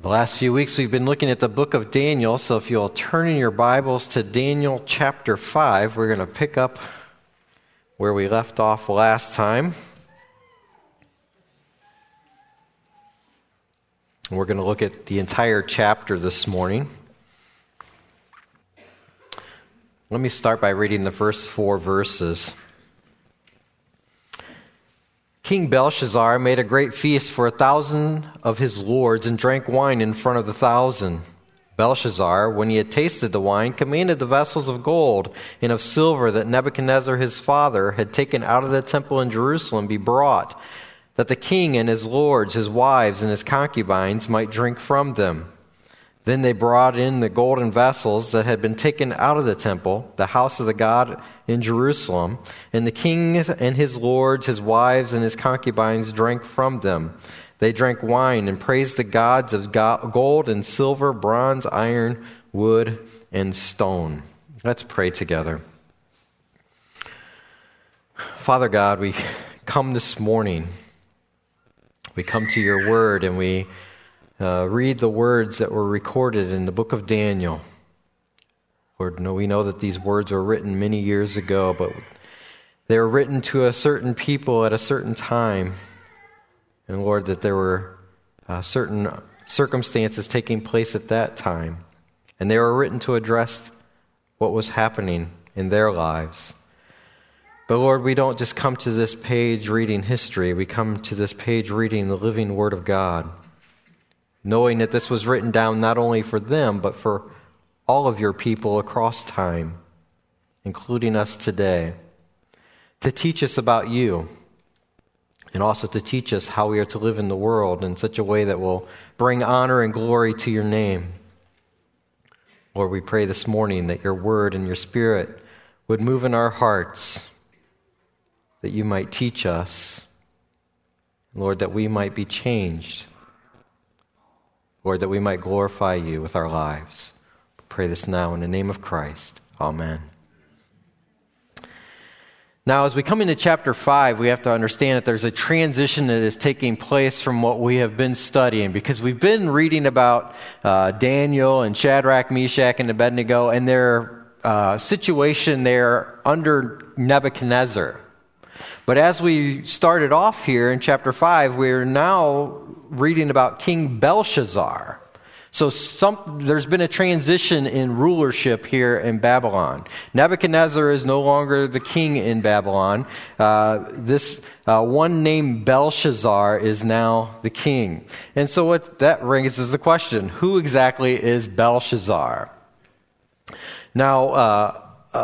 The last few weeks we've been looking at the book of Daniel, so if you'll turn in your Bibles to Daniel chapter 5, we're going to pick up where we left off last time. We're going to look at the entire chapter this morning. Let me start by reading the first 4 verses. King Belshazzar made a great feast for 1,000 of his lords and drank wine in front of the 1,000. Belshazzar, when he had tasted the wine, commanded the vessels of gold and of silver that Nebuchadnezzar his father had taken out of the temple in Jerusalem be brought, that the king and his lords, his wives, and his concubines might drink from them. Then they brought in the golden vessels that had been taken out of the temple, the house of the God in Jerusalem, and the king and his lords, his wives, and his concubines drank from them. They drank wine and praised the gods of gold and silver, bronze, iron, wood, and stone. Let's pray together. Father God, we come this morning. We come to your word and we read the words that were recorded in the book of Daniel. Lord, we know that these words were written many years ago, but they were written to a certain people at a certain time. And Lord, that there were certain circumstances taking place at that time. And they were written to address what was happening in their lives. But Lord, we don't just come to this page reading history. We come to this page reading the living Word of God, knowing that this was written down not only for them, but for all of your people across time, including us today, to teach us about you, and also to teach us how we are to live in the world in such a way that will bring honor and glory to your name. Lord, we pray this morning that your word and your spirit would move in our hearts, that you might teach us, Lord, that we might be changed, Lord, that we might glorify you with our lives. We pray this now in the name of Christ. Amen. Now, as we come into chapter 5, we have to understand that there's a transition that is taking place from what we have been studying, because we've been reading about Daniel and Shadrach, Meshach, and Abednego and their situation there under Nebuchadnezzar. But as we started off here in chapter 5, we're now reading about King Belshazzar. So there's been a transition in rulership here in Babylon. Nebuchadnezzar is no longer the king in Babylon. This one named Belshazzar is now the king. And so what that raises the question, who exactly is Belshazzar? Now,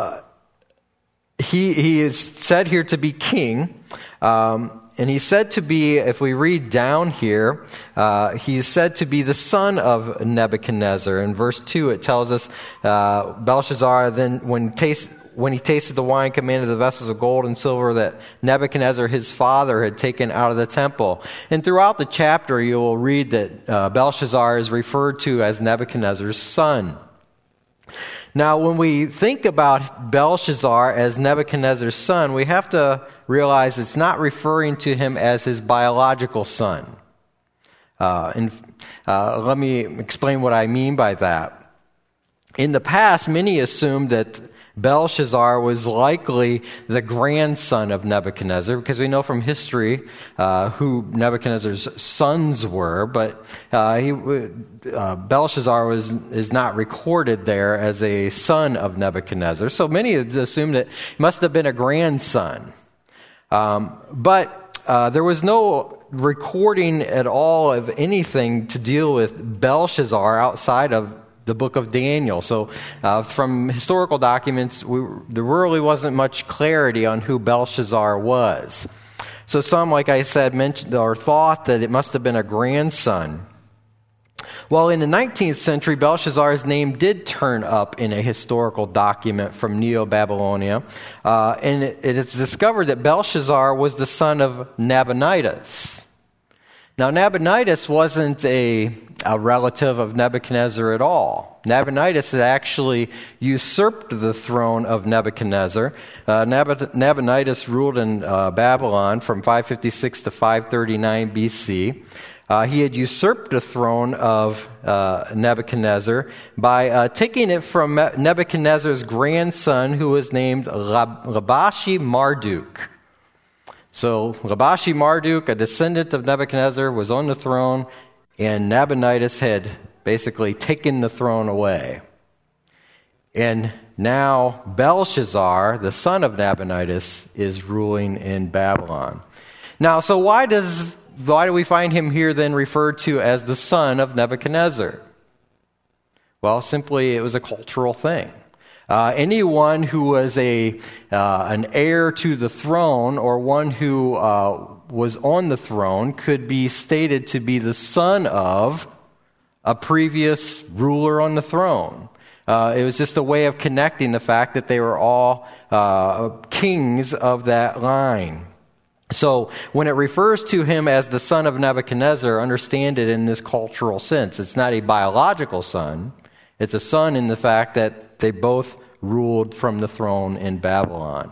he is said here to be king, and he's said to be, if we read down here, he's said to be the son of Nebuchadnezzar. In verse 2 it tells us, Belshazzar then, when he tasted the wine, commanded the vessels of gold and silver that Nebuchadnezzar his father had taken out of the temple. And throughout the chapter you will read that Belshazzar is referred to as Nebuchadnezzar's son. Now, when we think about Belshazzar as Nebuchadnezzar's son, we have to realize it's not referring to him as his biological son. Let me explain what I mean by that. In the past, many assumed that Belshazzar was likely the grandson of Nebuchadnezzar, because we know from history who Nebuchadnezzar's sons were, but Belshazzar is not recorded there as a son of Nebuchadnezzar. So many assumed that he must have been a grandson. But there was no recording at all of anything to deal with Belshazzar outside of the book of Daniel. So from historical documents, there really wasn't much clarity on who Belshazzar was. So some, like I said, mentioned or thought that it must have been a grandson. Well, in the 19th century, Belshazzar's name did turn up in a historical document from Neo-Babylonia, and it is discovered that Belshazzar was the son of Nabonidus. Now, Nabonidus wasn't a relative of Nebuchadnezzar at all. Nabonidus had actually usurped the throne of Nebuchadnezzar. Nabonidus ruled in Babylon from 556 to 539 BC. He had usurped the throne of Nebuchadnezzar by taking it from Nebuchadnezzar's grandson, who was named Rabashi Marduk. So Rabashi Marduk, a descendant of Nebuchadnezzar, was on the throne, and Nabonidus had basically taken the throne away. And now Belshazzar, the son of Nabonidus, is ruling in Babylon. Now, so why do we find him here then referred to as the son of Nebuchadnezzar? Well, simply it was a cultural thing. Anyone who was an heir to the throne, or one who was on the throne, could be stated to be the son of a previous ruler on the throne. It was just a way of connecting the fact that they were all kings of that line. So when it refers to him as the son of Nebuchadnezzar, understand it in this cultural sense. It's not a biological son. It's a son in the fact that they both ruled from the throne in Babylon.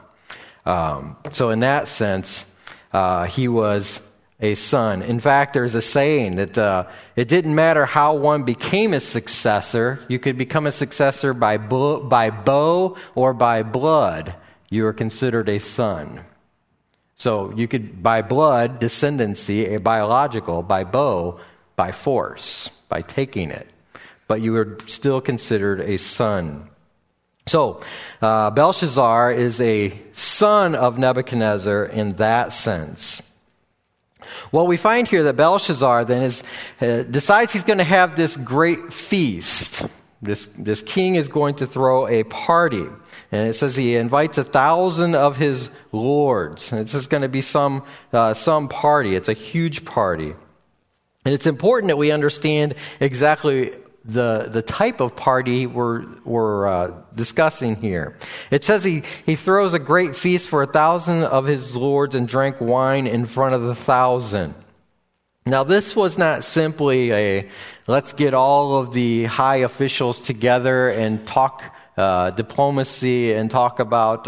So in that sense, he was a son. In fact, there's a saying that it didn't matter how one became a successor. You could become a successor by bow or by blood. You are considered a son. So you could, by blood, descendancy, a biological, by bow, by force, by taking it. But you were still considered a son. So Belshazzar is a son of Nebuchadnezzar in that sense. Well, we find here that Belshazzar then decides he's going to have this great feast. This king is going to throw a party. And it says he invites 1,000 of his lords. And it's just going to be some party. It's a huge party. And it's important that we understand exactly the type of party we're discussing here. It says he throws a great feast for 1,000 of his lords and drank wine in front of the 1,000. Now, this was not simply a let's get all of the high officials together and talk diplomacy and talk about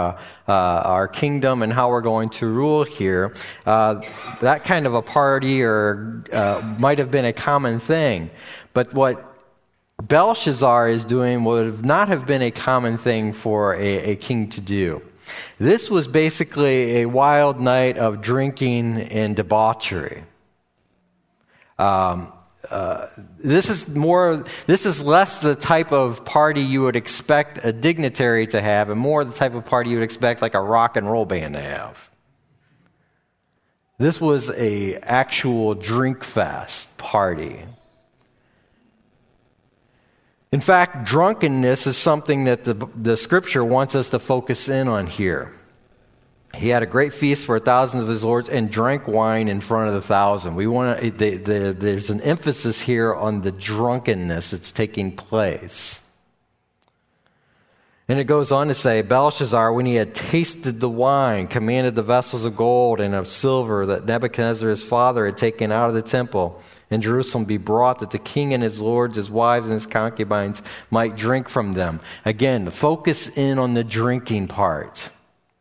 our kingdom and how we're going to rule here. That kind of a party might have been a common thing. But what Belshazzar is doing would not have been a common thing for a king to do. This was basically a wild night of drinking and debauchery. This is less the type of party you would expect a dignitary to have, and more the type of party you would expect like a rock and roll band to have. This was a actual drink fest party. In fact, drunkenness is something that the Scripture wants us to focus in on here. He had a great feast for 1,000 of his lords and drank wine in front of the 1,000. There's an emphasis here on the drunkenness that's taking place. And it goes on to say, Belshazzar, when he had tasted the wine, commanded the vessels of gold and of silver that Nebuchadnezzar his father had taken out of the temple in Jerusalem be brought, that the king and his lords, his wives, and his concubines might drink from them. Again, focus in on the drinking part.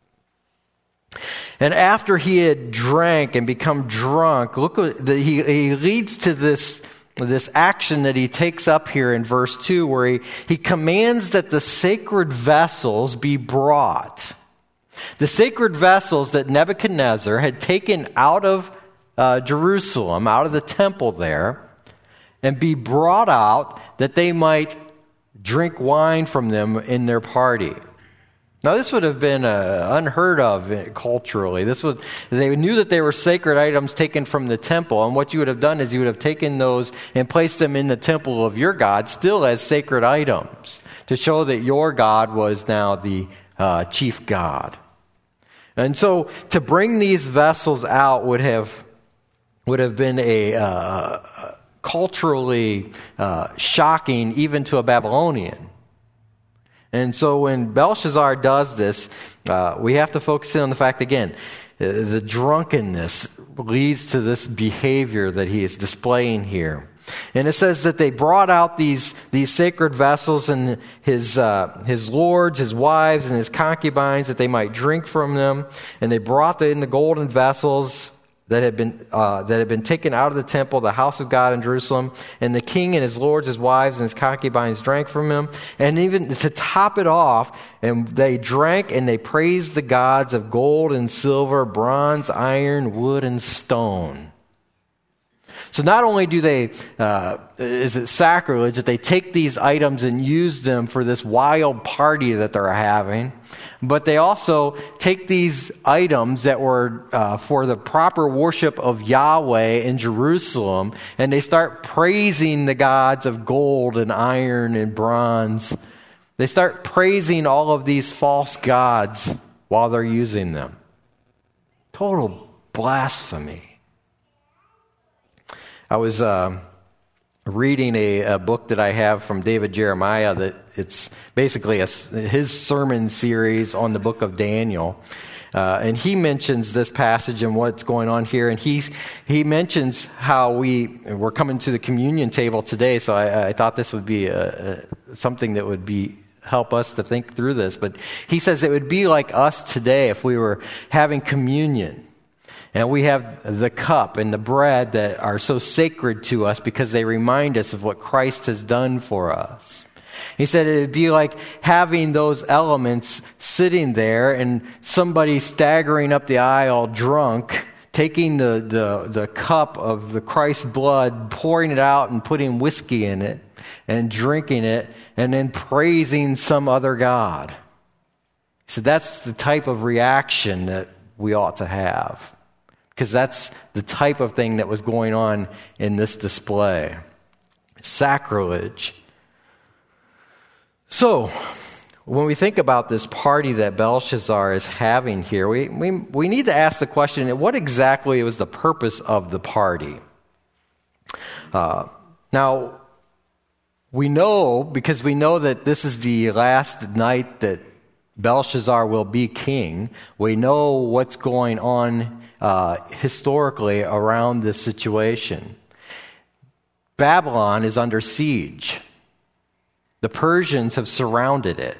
And after he had drank and become drunk, look, he leads to this action that he takes up here in verse 2, where he commands that the sacred vessels be brought. The sacred vessels that Nebuchadnezzar had taken out of Jerusalem, out of the temple there, and be brought out that they might drink wine from them in their party. Now, this would have been unheard of culturally. They knew that they were sacred items taken from the temple, and what you would have done is you would have taken those and placed them in the temple of your God, still as sacred items, to show that your God was now the chief God. And so, to bring these vessels out would have been a culturally shocking, even to a Babylonian. And so when Belshazzar does this, we have to focus in on the fact, again, the drunkenness leads to this behavior that he is displaying here. And it says that they brought out these sacred vessels, and his lords, his wives, and his concubines, that they might drink from them. And they brought in the golden vessels that had been taken out of the temple, the house of God in Jerusalem, and the king and his lords, his wives, and his concubines drank from him. And even to top it off, and they drank and they praised the gods of gold and silver, bronze, iron, wood, and stone. So not only do they, is it sacrilege that they take these items and use them for this wild party that they're having, but they also take these items that were for the proper worship of Yahweh in Jerusalem, and they start praising the gods of gold and iron and bronze. They start praising all of these false gods while they're using them. Total blasphemy. I was reading a book that I have from David Jeremiah that it's basically his sermon series on the book of Daniel. And he mentions this passage and what's going on here. And he mentions how we're coming to the communion table today. So I thought this would be something that would help us to think through this. But he says it would be like us today if we were having communion. And we have the cup and the bread that are so sacred to us because they remind us of what Christ has done for us. He said it would be like having those elements sitting there and somebody staggering up the aisle drunk, taking the cup of the Christ's blood, pouring it out and putting whiskey in it and drinking it and then praising some other god. He said that's the type of reaction that we ought to have. Because that's the type of thing that was going on in this display. Sacrilege. So, when we think about this party that Belshazzar is having here, we need to ask the question, what exactly was the purpose of the party? Now, we know, because we know that this is the last night that Belshazzar will be king, we know what's going on historically around this situation. Babylon is under siege. The Persians have surrounded it.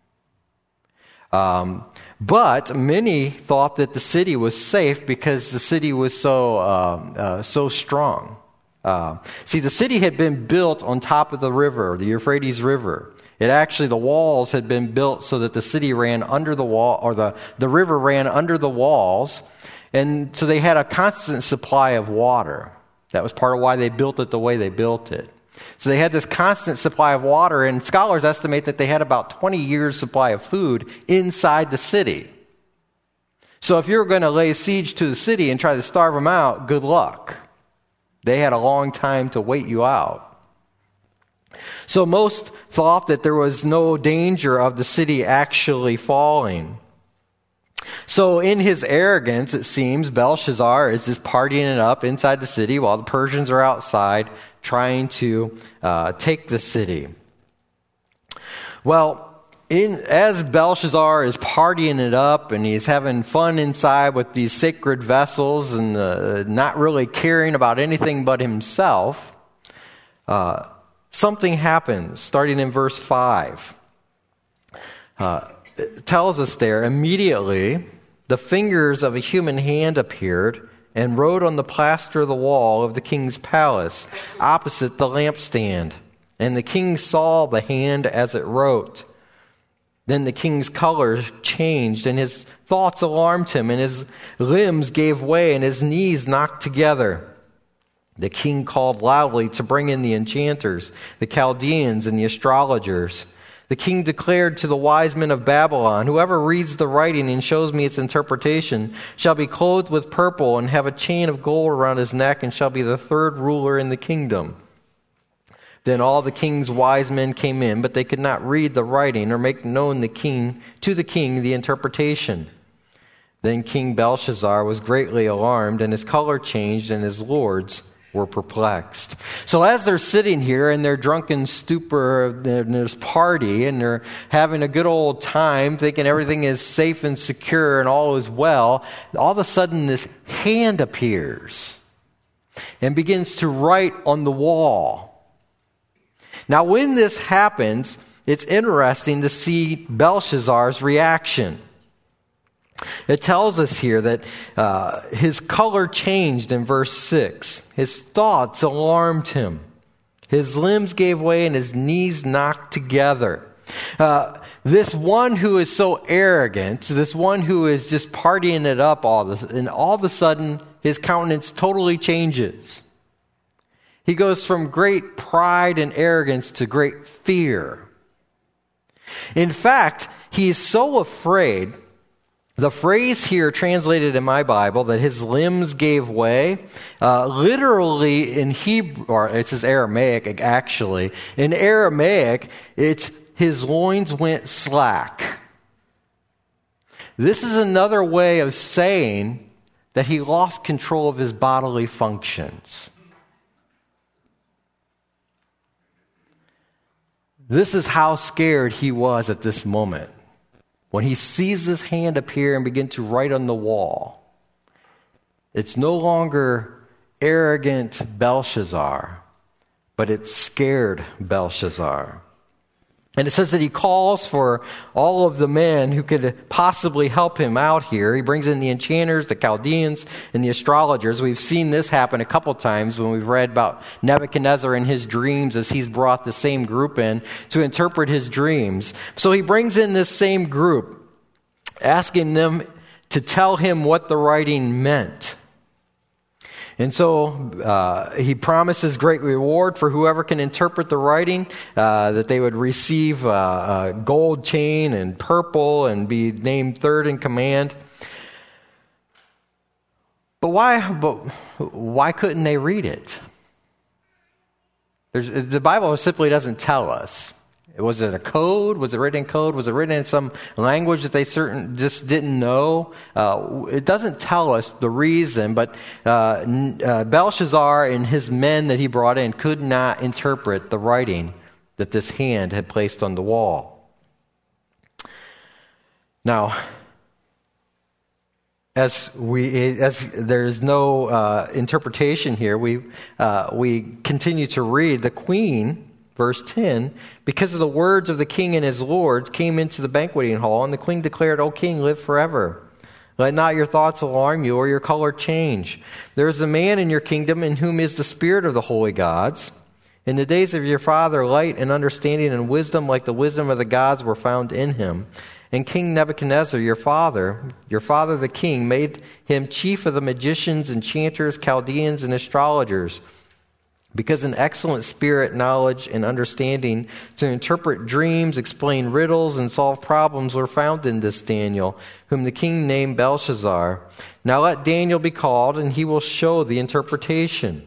But many thought that the city was safe because the city was so strong. See, the city had been built on top of the river, the Euphrates River. The walls had been built so that the city ran under the wall, or the river ran under the walls. And so they had a constant supply of water. That was part of why they built it the way they built it. So they had this constant supply of water, and scholars estimate that they had about 20 years' supply of food inside the city. So if you're going to lay siege to the city and try to starve them out, good luck. They had a long time to wait you out. So most thought that there was no danger of the city actually falling. So in his arrogance, it seems, Belshazzar is just partying it up inside the city while the Persians are outside trying to take the city. Well, as Belshazzar is partying it up and he's having fun inside with these sacred vessels and not really caring about anything but himself, something happens, starting in verse 5. It tells us there, immediately the fingers of a human hand appeared and wrote on the plaster of the wall of the king's palace opposite the lampstand. And the king saw the hand as it wrote. Then the king's color changed, and his thoughts alarmed him, and his limbs gave way, and his knees knocked together. The king called loudly to bring in the enchanters, the Chaldeans, and the astrologers. The king declared to the wise men of Babylon, whoever reads the writing and shows me its interpretation shall be clothed with purple and have a chain of gold around his neck and shall be the third ruler in the kingdom. Then all the king's wise men came in, but they could not read the writing or make known to the king the interpretation. Then King Belshazzar was greatly alarmed, and his color changed, and his lords were perplexed. So as they're sitting here in their drunken stupor, in this party, and they're having a good old time, thinking everything is safe and secure and all is well, all of a sudden this hand appears and begins to write on the wall. Now when this happens, it's interesting to see Belshazzar's reaction. It tells us here that his color changed in verse 6. His thoughts alarmed him. His limbs gave way and his knees knocked together. This one who is so arrogant, this one who is just partying it up and all of a sudden his countenance totally changes. He goes from great pride and arrogance to great fear. In fact, he is so afraid. The phrase here translated in my Bible that his limbs gave way, literally in Hebrew, or it says Aramaic actually. In Aramaic, it's his loins went slack. This is another way of saying that he lost control of his bodily functions. This is how scared he was at this moment. When he sees this hand appear and begin to write on the wall, it's no longer arrogant Belshazzar, but it's scared Belshazzar. And it says that he calls for all of the men who could possibly help him out here. He brings in the enchanters, the Chaldeans, and the astrologers. We've seen this happen a couple times when we've read about Nebuchadnezzar and his dreams as he's brought the same group in to interpret his dreams. So he brings in this same group, asking them to tell him what the writing meant. And so he promises great reward for whoever can interpret the writing, that they would receive a gold chain and purple and be named third in command. But why couldn't they read it? The Bible simply doesn't tell us. Was it a code? Was it written in code? Was it written in some language that they just didn't know? It doesn't tell us the reason, but Belshazzar and his men that he brought in could not interpret the writing that this hand had placed on the wall. Now, as there is no interpretation here, we continue to read. The queen, verse 10, because of the words of the king and his lords, came into the banqueting hall, and the queen declared, "O king, live forever. Let not your thoughts alarm you or your color change. There is a man in your kingdom in whom is the spirit of the holy gods. In the days of your father, light and understanding and wisdom like the wisdom of the gods were found in him. And King Nebuchadnezzar, your father the king, made him chief of the magicians, enchanters, Chaldeans, and astrologers, because an excellent spirit, knowledge, and understanding to interpret dreams, explain riddles, and solve problems were found in this Daniel, whom the king named Belshazzar. Now let Daniel be called, and he will show the interpretation."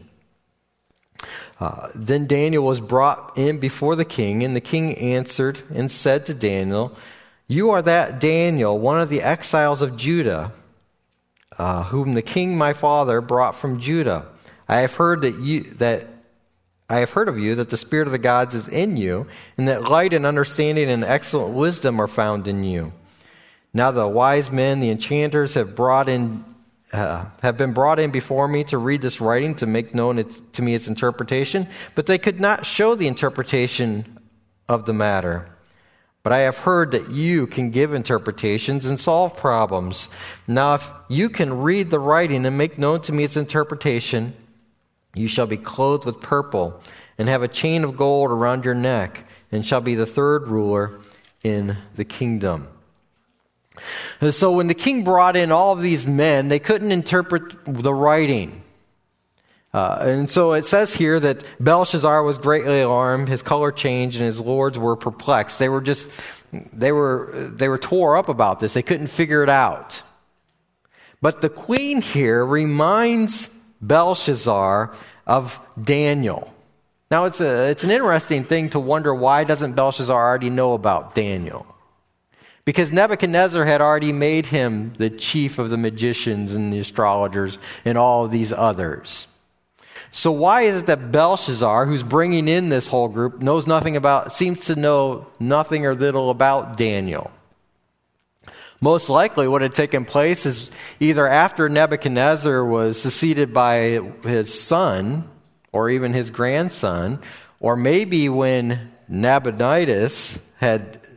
Then Daniel was brought in before the king, and the king answered and said to Daniel, "You are that Daniel, one of the exiles of Judah, whom the king my father brought from Judah. I have heard of you that the spirit of the gods is in you, and that light and understanding and excellent wisdom are found in you. Now the wise men, the enchanters, have been brought in before me to read this writing, to make known to me its interpretation, but they could not show the interpretation of the matter. But I have heard that you can give interpretations and solve problems. Now if you can read the writing and make known to me its interpretation, you shall be clothed with purple and have a chain of gold around your neck, and shall be the third ruler in the kingdom." And so when the king brought in all of these men, they couldn't interpret the writing. And so it says here that Belshazzar was greatly alarmed, his color changed, and his lords were perplexed. They were tore up about this. They couldn't figure it out. But the queen here reminds Belshazzar of Daniel. Now it's an interesting thing to wonder, why doesn't Belshazzar already know about Daniel? Because Nebuchadnezzar had already made him the chief of the magicians and the astrologers and all of these others. So why is it that Belshazzar, who's bringing in this whole group, seems to know nothing or little about Daniel? Most likely what had taken place is either after Nebuchadnezzar was succeeded by his son, or even his grandson, or maybe when Nabonidus had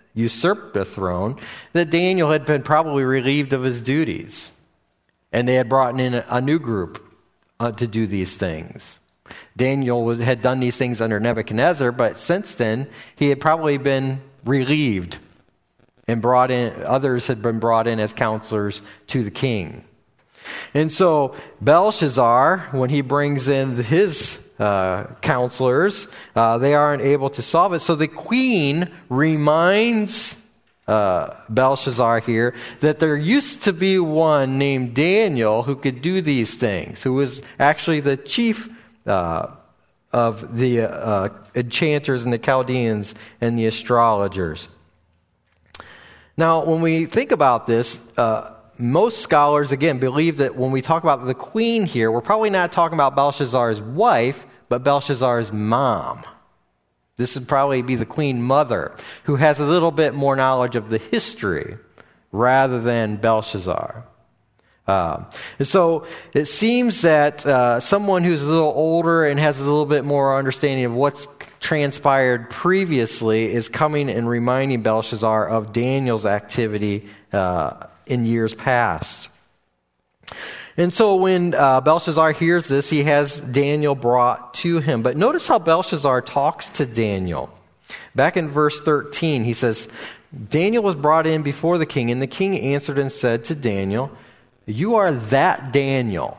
usurped the throne, that Daniel had been probably relieved of his duties. And they had brought in a new group to do these things. Daniel had done these things under Nebuchadnezzar, but since then, he had probably been relieved and brought in, others had been brought in as counselors to the king. And so Belshazzar, when he brings in his counselors, they aren't able to solve it. So the queen reminds Belshazzar here that there used to be one named Daniel who could do these things, who was actually the chief of the enchanters and the Chaldeans and the astrologers. Now, when we think about this, most scholars, again, believe that when we talk about the queen here, we're probably not talking about Belshazzar's wife, but Belshazzar's mom. This would probably be the queen mother, who has a little bit more knowledge of the history rather than Belshazzar. And so it seems that someone who's a little older and has a little bit more understanding of what's transpired previously is coming and reminding Belshazzar of Daniel's activity in years past. And so when Belshazzar hears this, he has Daniel brought to him. But notice how Belshazzar talks to Daniel. Back in verse 13, he says, Daniel was brought in before the king, and the king answered and said to Daniel, "You are that Daniel,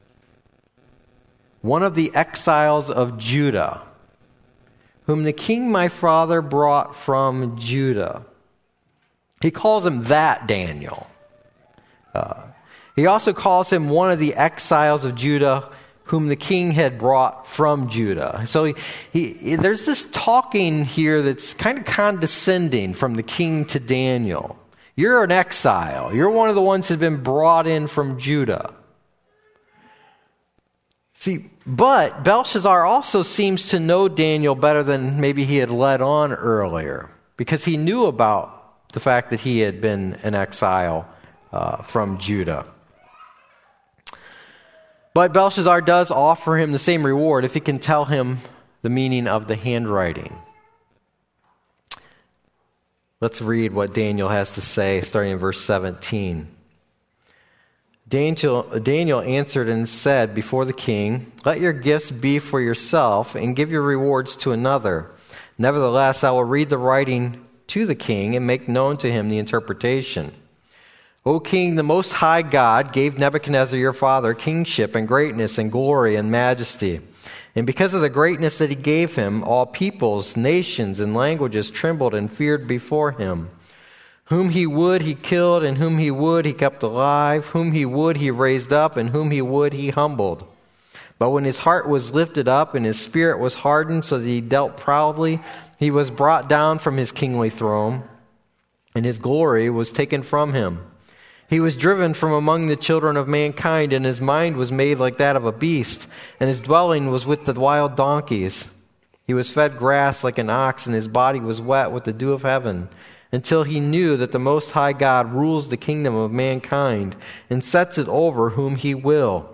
one of the exiles of Judah, whom the king my father brought from Judah." He calls him that Daniel. He also calls him one of the exiles of Judah whom the king had brought from Judah. So there's this talking here that's kind of condescending from the king to Daniel. You're an exile. You're one of the ones who've been brought in from Judah. See, but Belshazzar also seems to know Daniel better than maybe he had let on earlier, because he knew about the fact that he had been an exile from Judah. But Belshazzar does offer him the same reward if he can tell him the meaning of the handwriting. Let's read what Daniel has to say, starting in verse 17. Daniel answered and said before the king, "Let your gifts be for yourself, and give your rewards to another. Nevertheless, I will read the writing to the king and make known to him the interpretation. O king, the Most High God gave Nebuchadnezzar your father kingship and greatness and glory and majesty. And because of the greatness that he gave him, all peoples, nations, and languages trembled and feared before him. Whom he would, he killed, and whom he would, he kept alive. Whom he would, he raised up, and whom he would, he humbled. But when his heart was lifted up and his spirit was hardened so that he dealt proudly, he was brought down from his kingly throne, and his glory was taken from him. He was driven from among the children of mankind, and his mind was made like that of a beast, and his dwelling was with the wild donkeys. He was fed grass like an ox, and his body was wet with the dew of heaven, until he knew that the Most High God rules the kingdom of mankind, and sets it over whom he will.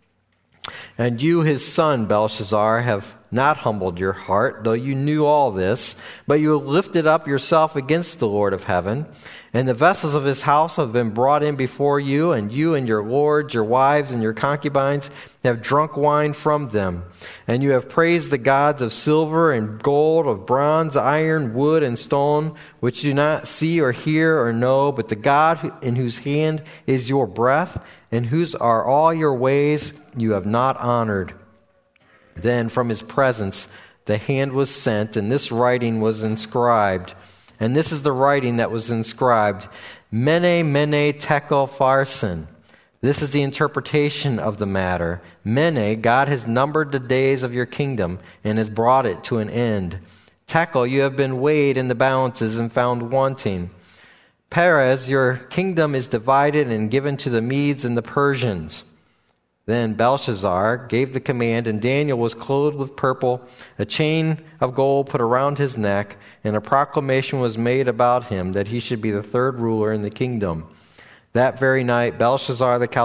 And you, his son, Belshazzar, have not humbled your heart, though you knew all this, but you have lifted up yourself against the Lord of heaven. And the vessels of his house have been brought in before you, and you and your lords, your wives, and your concubines have drunk wine from them. And you have praised the gods of silver and gold, of bronze, iron, wood, and stone, which do not see or hear or know, but the God in whose hand is your breath, and whose are all your ways, you have not honored. Then from his presence the hand was sent, and this writing was inscribed. And this is the writing that was inscribed: Mene, Mene, Tekel, Pharsin. This is the interpretation of the matter. Mene, God has numbered the days of your kingdom and has brought it to an end. Tekel, you have been weighed in the balances and found wanting. Peres, your kingdom is divided and given to the Medes and the Persians. Then Belshazzar gave the command, and Daniel was clothed with purple, a chain of gold put around his neck, and a proclamation was made about him that he should be the third ruler in the kingdom. That very night, Belshazzar the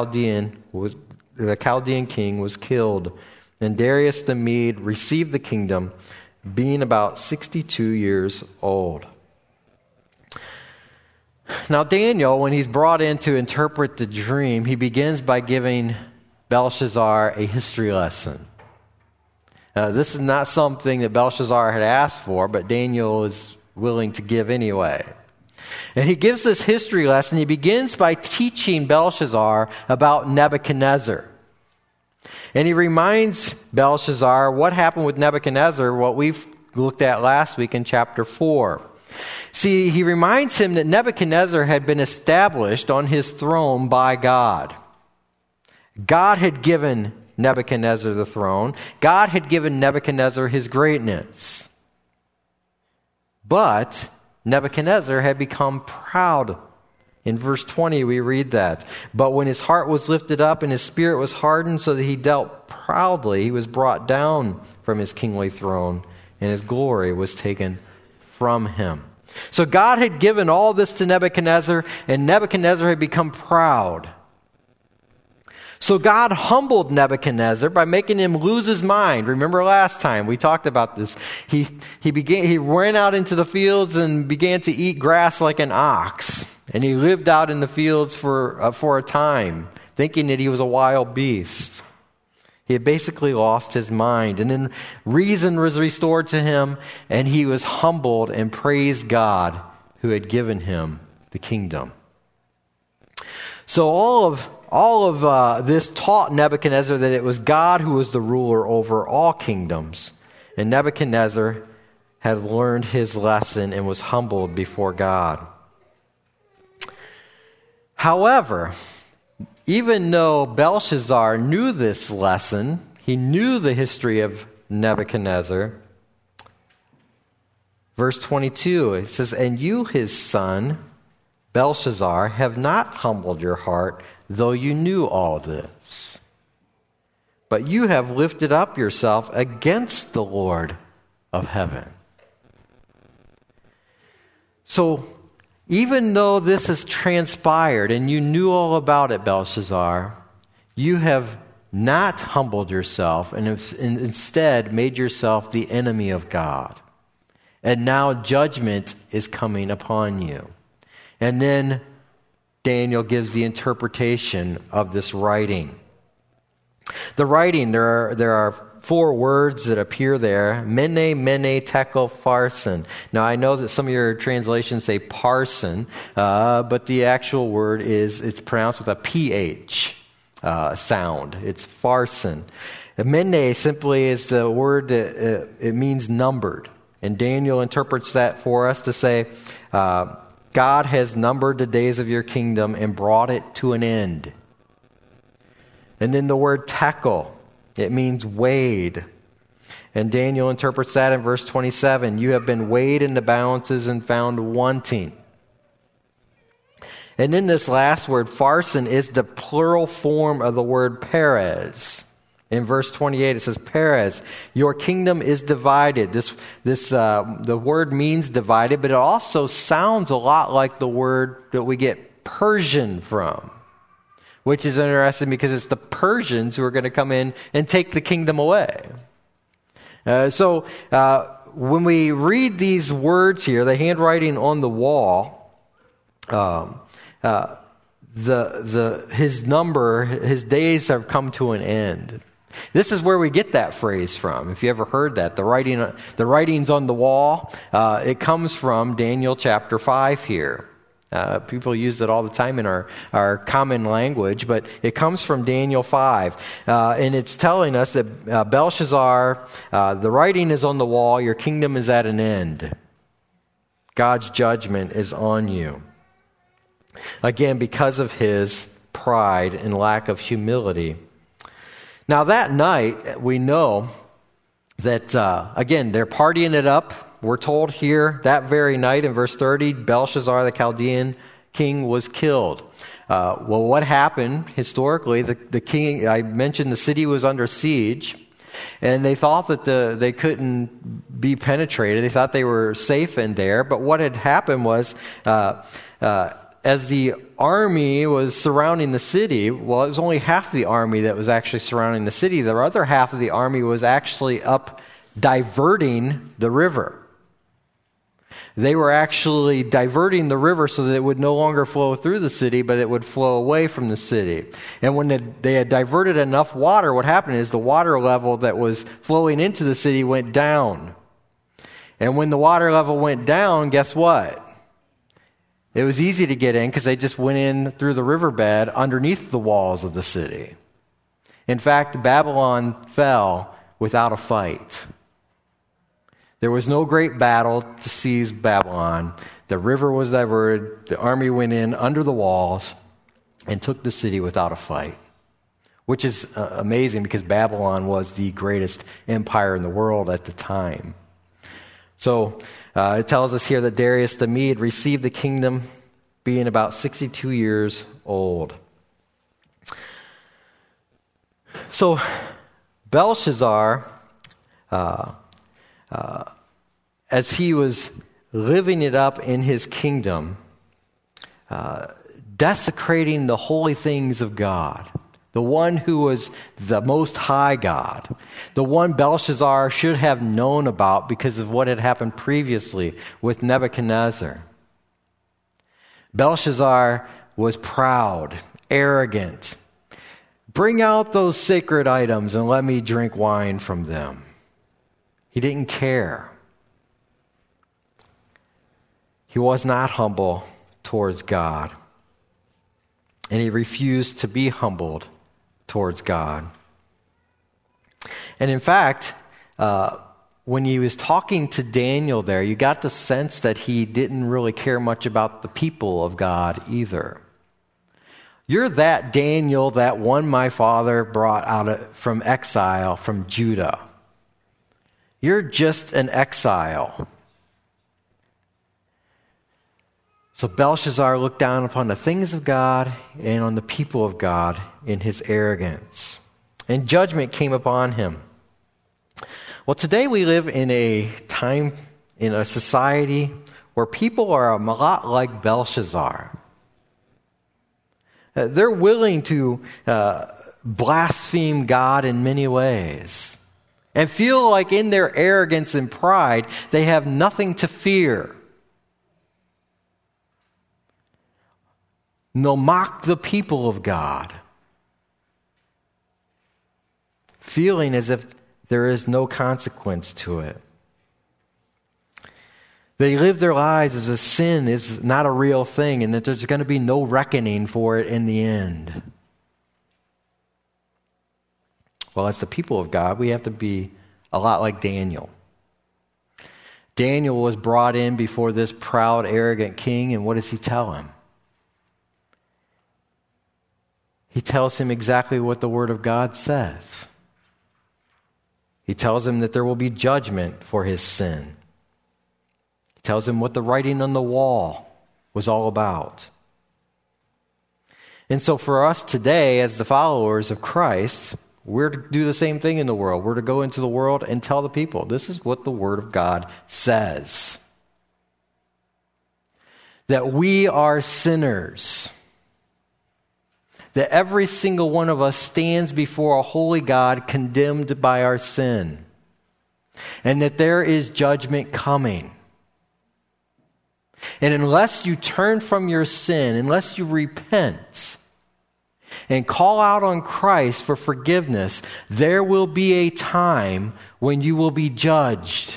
Chaldean king was killed, and Darius the Mede received the kingdom, being about 62 years old. Now, Daniel, when he's brought in to interpret the dream, he begins by giving Belshazzar a history lesson. This is not something that Belshazzar had asked for, but Daniel is willing to give anyway. And he gives this history lesson. He begins by teaching Belshazzar about Nebuchadnezzar. And he reminds Belshazzar what happened with Nebuchadnezzar, what we've looked at last week in chapter 4. See, he reminds him that Nebuchadnezzar had been established on his throne by God. God had given Nebuchadnezzar the throne. God had given Nebuchadnezzar his greatness. But Nebuchadnezzar had become proud. In verse 20 we read that. But when his heart was lifted up and his spirit was hardened so that he dealt proudly, he was brought down from his kingly throne and his glory was taken from him. So God had given all this to Nebuchadnezzar, and Nebuchadnezzar had become proud. So God humbled Nebuchadnezzar by making him lose his mind. Remember last time we talked about this. He went out into the fields and began to eat grass like an ox. And he lived out in the fields for a time, thinking that he was a wild beast. He had basically lost his mind. And then reason was restored to him, and he was humbled and praised God who had given him the kingdom. So all of this taught Nebuchadnezzar that it was God who was the ruler over all kingdoms. And Nebuchadnezzar had learned his lesson and was humbled before God. However, even though Belshazzar knew this lesson, he knew the history of Nebuchadnezzar. Verse 22, it says, "And you, his son, Belshazzar, have not humbled your heart, though you knew all this. But you have lifted up yourself against the Lord of heaven." So, even though this has transpired and you knew all about it, Belshazzar, you have not humbled yourself and have instead made yourself the enemy of God. And now judgment is coming upon you. And then Daniel gives the interpretation of this writing. The writing, there are 4 words that appear there. Mene, mene, tekel, pharsin. Now, I know that some of your translations say parson, but the actual word it's pronounced with a PH sound. It's pharsin. Mene simply is the word that it means numbered. And Daniel interprets that for us to say, God has numbered the days of your kingdom and brought it to an end. And then the word tekel, it means weighed. And Daniel interprets that in verse 27. You have been weighed in the balances and found wanting. And then this last word, pharsin, is the plural form of the word Perez. In verse 28, it says, Perez, your kingdom is divided. The word means divided, but it also sounds a lot like the word that we get Persian from, which is interesting because it's the Persians who are going to come in and take the kingdom away. So when we read these words here, the handwriting on the wall, his days have come to an end. This is where we get that phrase from. If you ever heard that, the writings on the wall, it comes from Daniel chapter 5 here. People use it all the time in our common language, but it comes from Daniel 5. And it's telling us that Belshazzar, the writing is on the wall, your kingdom is at an end. God's judgment is on you. Again, because of his pride and lack of humility. Now that night, we know that, again, they're partying it up. We're told here that very night in verse 30, Belshazzar, the Chaldean king, was killed. Well, what happened historically? The king, I mentioned the city was under siege, and they thought that they couldn't be penetrated. They thought they were safe in there. But what had happened was, as the army was surrounding the city, well, it was only half the army that was actually surrounding the city. The other half of the army was actually up diverting the river. They were actually diverting the river so that it would no longer flow through the city, but it would flow away from the city. And when they had diverted enough water, what happened is the water level that was flowing into the city went down. And when the water level went down, guess what? It was easy to get in because they just went in through the riverbed underneath the walls of the city. In fact, Babylon fell without a fight. There was no great battle to seize Babylon. The river was diverted. The army went in under the walls and took the city without a fight, which is amazing because Babylon was the greatest empire in the world at the time. So it tells us here that Darius the Mede received the kingdom being about 62 years old. So Belshazzar, as he was living it up in his kingdom, desecrating the holy things of God, the one who was the most high God, the one Belshazzar should have known about because of what had happened previously with Nebuchadnezzar. Belshazzar was proud, arrogant. Bring out those sacred items and let me drink wine from them. He didn't care. He was not humble towards God. And he refused to be humbled towards God. And in fact, when he was talking to Daniel there, you got the sense that he didn't really care much about the people of God either. You're that Daniel, that one my father brought out from exile from Judah. You're just an exile. So Belshazzar looked down upon the things of God and on the people of God in his arrogance. And judgment came upon him. Well, today we live in a time, in a society where people are a lot like Belshazzar. They're willing to blaspheme God in many ways and feel like in their arrogance and pride they have nothing to fear. And they'll mock the people of God, feeling as if there is no consequence to it. They live their lives as if sin is not a real thing and that there's going to be no reckoning for it in the end. Well, as the people of God, we have to be a lot like Daniel. Daniel was brought in before this proud, arrogant king, and what does he tell him? He tells him exactly what the Word of God says. He tells him that there will be judgment for his sin. He tells him what the writing on the wall was all about. And so for us today, as the followers of Christ, we're to do the same thing in the world. We're to go into the world and tell the people, this is what the Word of God says. That we are sinners. That every single one of us stands before a holy God condemned by our sin. And that there is judgment coming. And unless you turn from your sin, unless you repent and call out on Christ for forgiveness, there will be a time when you will be judged.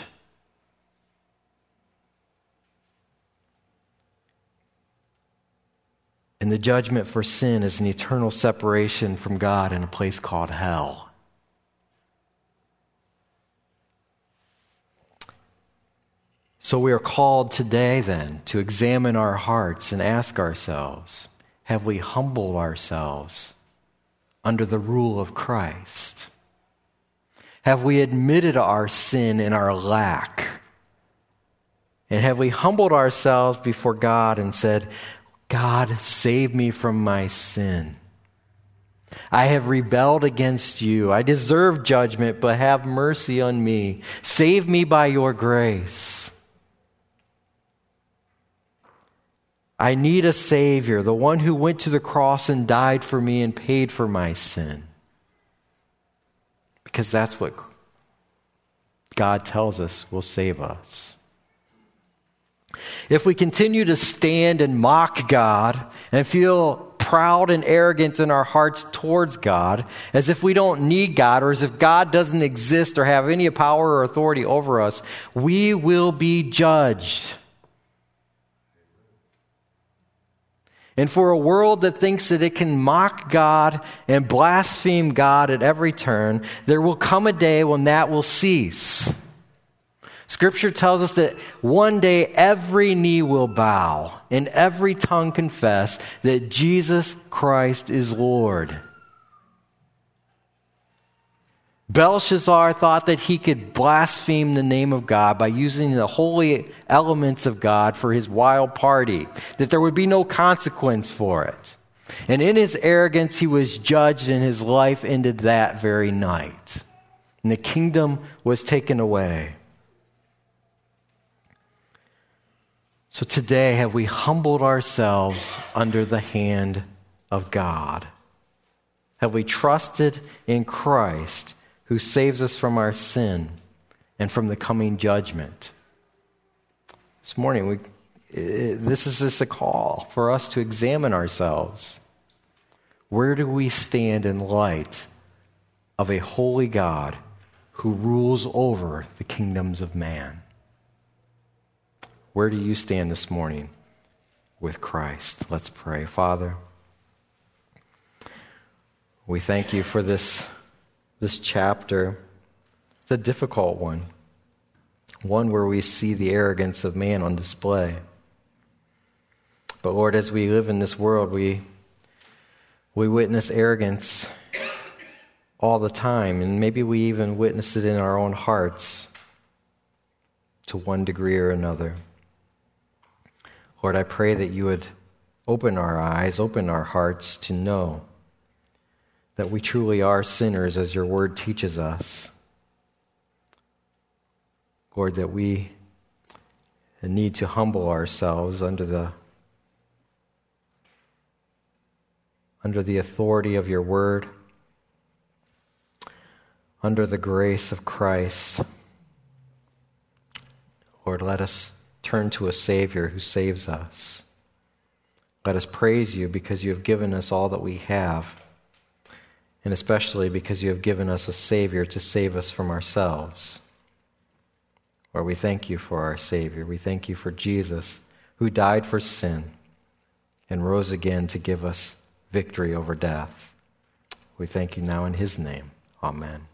And the judgment for sin is an eternal separation from God in a place called hell. So we are called today then to examine our hearts and ask ourselves, have we humbled ourselves under the rule of Christ? Have we admitted our sin and our lack? And have we humbled ourselves before God and said, God, save me from my sin. I have rebelled against you. I deserve judgment, but have mercy on me. Save me by your grace. I need a Savior, the one who went to the cross and died for me and paid for my sin. Because that's what God tells us will save us. If we continue to stand and mock God and feel proud and arrogant in our hearts towards God, as if we don't need God, or as if God doesn't exist or have any power or authority over us, we will be judged. And for a world that thinks that it can mock God and blaspheme God at every turn, there will come a day when that will cease. Scripture tells us that one day every knee will bow and every tongue confess that Jesus Christ is Lord. Belshazzar thought that he could blaspheme the name of God by using the holy elements of God for his wild party, that there would be no consequence for it. And in his arrogance, he was judged and his life ended that very night. And the kingdom was taken away. So today, have we humbled ourselves under the hand of God? Have we trusted in Christ, who saves us from our sin and from the coming judgment? This morning, this is a call for us to examine ourselves. Where do we stand in light of a holy God who rules over the kingdoms of man? Where do you stand this morning with Christ? Let's pray. Father, we thank you for this chapter. It's a difficult one where we see the arrogance of man on display. But Lord, as we live in this world, we witness arrogance all the time, and maybe we even witness it in our own hearts to one degree or another. Lord, I pray that you would open our eyes, open our hearts to know that we truly are sinners as your word teaches us. Lord, that we need to humble ourselves under the authority of your word, under the grace of Christ. Lord, let us turn to a Savior who saves us. Let us praise you because you have given us all that we have, and especially because you have given us a Savior to save us from ourselves. Lord, we thank you for our Savior. We thank you for Jesus, who died for sin and rose again to give us victory over death. We thank you now in his name. Amen.